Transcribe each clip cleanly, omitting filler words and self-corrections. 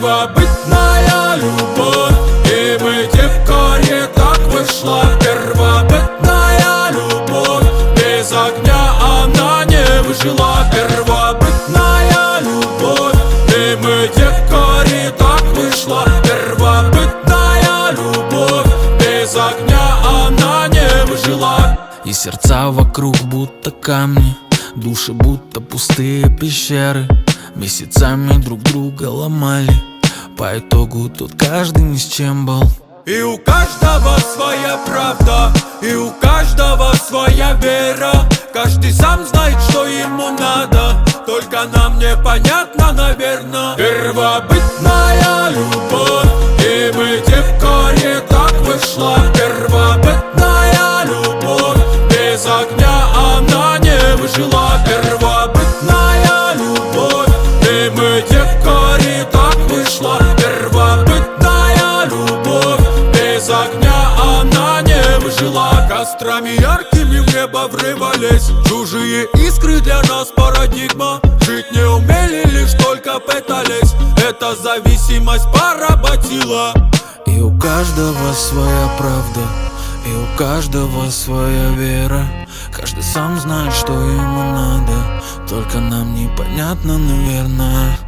Первобытная любовь, и мы дикари, так вышла. Первобытная любовь, без огня она не выжила. Первобытная любовь, и мы дикари, так вышла. Первобытная любовь, без огня она не выжила. И сердца вокруг будто камни, души будто пустые пещеры. Месяцами друг друга ломали, по итогу тут каждый ни с чем был. И у каждого своя правда, и у каждого своя вера. Каждый сам знает, что ему надо, только нам непонятно, наверное. Первобытная любовь, и мы дикари, так вышла. Первобытная любовь, без огня она не выжила. Первобытная любовь, и мы дикари, так вышла. Первобытная любовь, без огня она не выжила. Кострами яркими в небо врывались чужие искры, для нас парадигма. Жить не умели, лишь только пытались. Эта зависимость поработила. И у каждого своя правда, и у каждого своя вера. Каждый сам знает, что ему надо, только нам непонятно, наверное.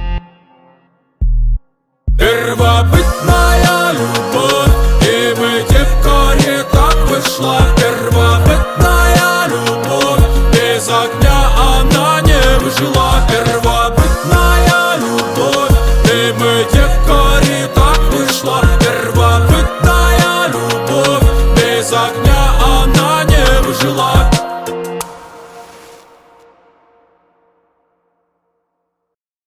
Первобытная любовь, и мы дикари, так вышла. Первобытная любовь, без огня она не выжила. Первобытная любовь, и мы дикари, так вышла. Первобытная любовь, без огня она не выжила.